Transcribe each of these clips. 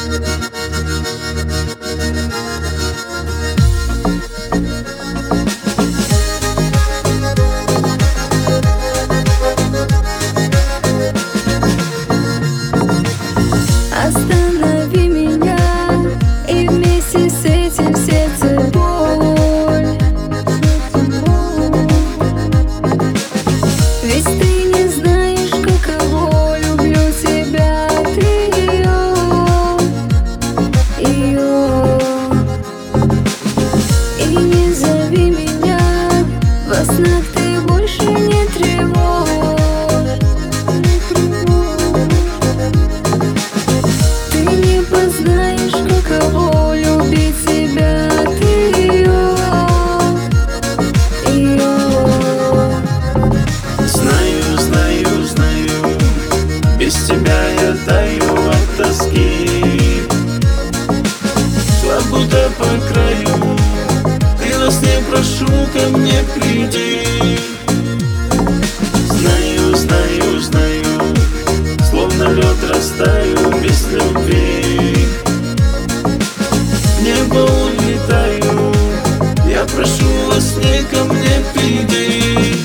Останови меня, и вместе с этим в сердце боль. Ведь ты не знаешь, каково люблю тебя, ты ее. И не зови меня, во снах ты больше не тревожь. Знаешь, каково любить себя, ты ее. Знаю, знаю, знаю, без тебя я таю от тоски. Шла будто по краю, и во сне прошу, ко мне приди. Знаю, знаю, знаю, словно лед растаю без любви. В небо улетаю, я прошу во сне, ко мне приди.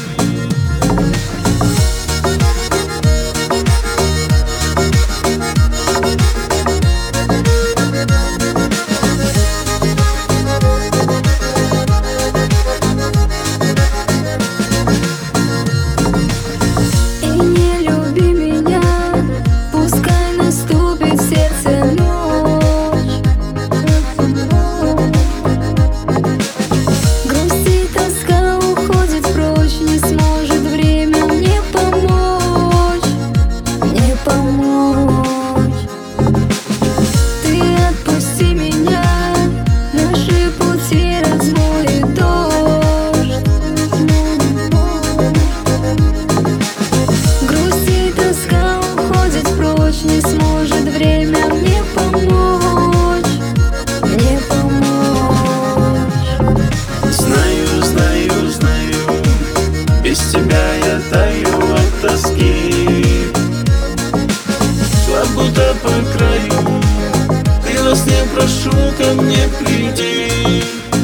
Не сможет время мне помочь, мне помочь. Знаю, знаю, знаю, без тебя я таю от тоски. Шла будто по краю, и во сне прошу, ко мне приди.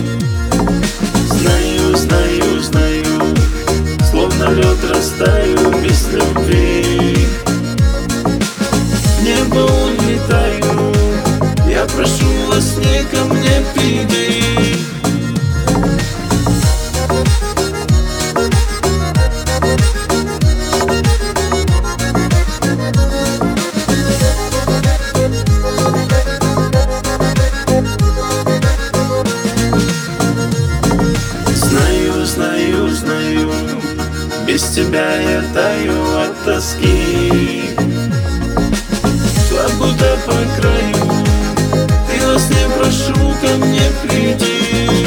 Знаю, знаю, знаю, словно лед растаю без любви. В небо улетаю, я прошу во сне, ко мне приди. Знаю, знаю, знаю, без тебя я таю от тоски. Шла будто по краю, и во сне прошу, ко мне приди.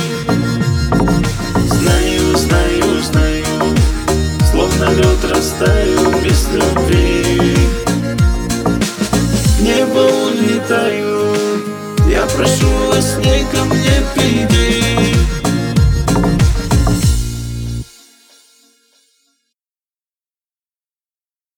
Знаю, знаю, знаю, словно лед растаю без любви. В небо улетаю, я прошу во сне, ко мне